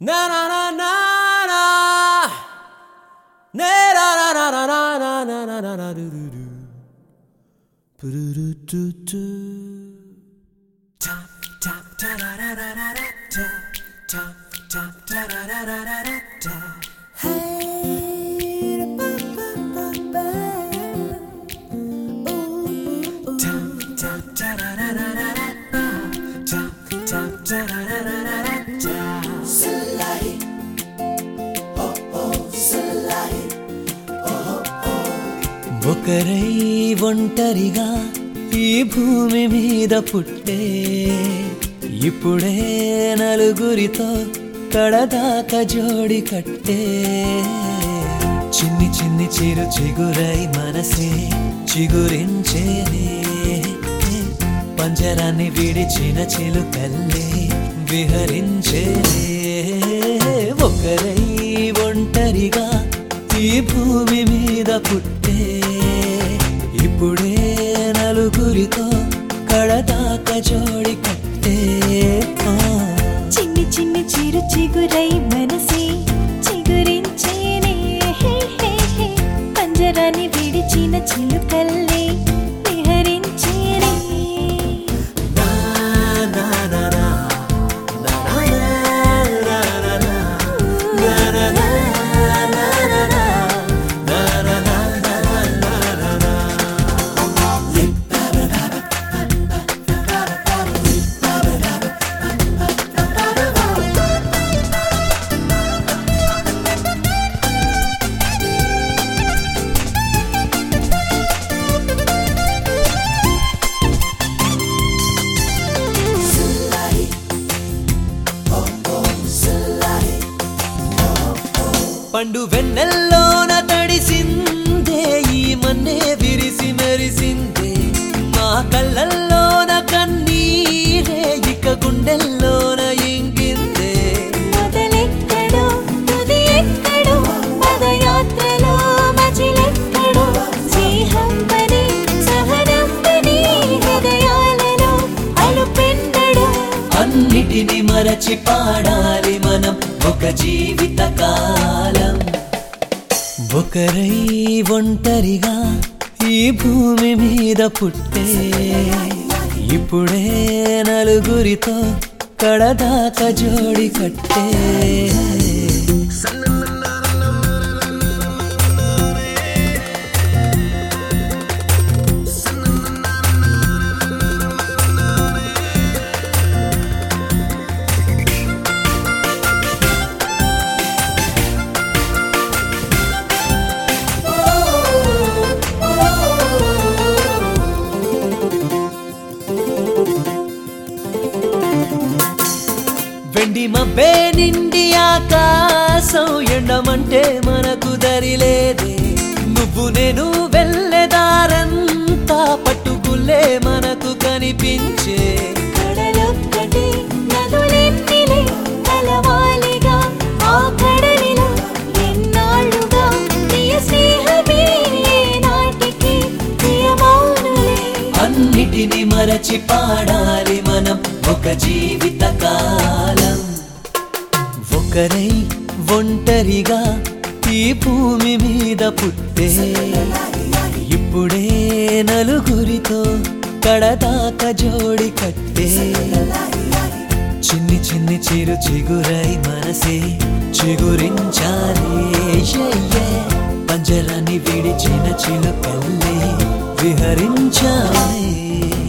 Na na na na na. Na na na na na na na na na na do do do. Do do do do. Tap tap ta da da da da da. Tap tap ta da da da da da. Hey ba ba ba ba. Tap tap ta da da da da da. Tap tap ta da da da da da. Salai, oh oh, salai, oh oh. ఒకరై ఒంటరిగా ఈ భూమి మీద పుట్టే ఇప్పుడే నలుగురితో కడదాకా జోడి కట్టే చిన్ని చిన్ని చిరు చిగురై మనసే చిగురించేనే పంజరాన్ని విడిచిన చిలుకల్లే విహరించేనే ఒకరై ఒంటరిగా ఈ భూమి మీద పుట్టే ఇప్పుడే నలుగురితో కడదాకా జోడి కట్టే చిన్ని చిన్ని చిరు చిగురై మనసే చిగురించేనే పంజరాన్ని విడిచిన చిలుకల్లే విహరించేనే పండు వెన్నెల్లోన తడిసిందే ఈ మన్నే విరిసి మెరిసిందే మా కళ్ళల్లోన కన్నీరే ఇక గుండెల్లోన ఇంగిందే మొదలెక్కడో తుది ఎక్కడో పదయాత్రలో మజిలెక్కడో స్నేహం పని సహనం పని హృదయాలలో అలుపెన్నడో అన్నిటిని మరచి పాడాలి మనం ఒక జీవిత కాలం ఒకరై ఒంటరిగా ఈ భూమి మీద పుట్టే ఇప్పుడే నలుగురితో కడదాకా జోడి కట్టే వెండి మబ్బే నిండి ఆకాశం ఎండమంటే మనకు దరిలేదే నువ్వు నేను వెళ్ళేదారంతా పట్టుకుల్లే మనకు కనిపించే కడలొక్కటి నదులెన్నిలే కలవాలిగా ఆ కడలిలో ఎన్నాళ్ళుగా ప్రియ స్నేహమే నాటికి ప్రియమౌనులే అన్నిటిని మరచి పాడాలి మనం ఒక జీవిత కాలం ఒకరై ఒంటరిగా ఈ భూమి మీద పుట్టే ఇప్పుడే నలుగురితో కడదాకా జోడి కట్టే చిన్ని చిన్ని చిరు చిగురై మనసే చిగురించాలి పంజరాన్ని విడిచిన చిలుకల్లే విహరించాలి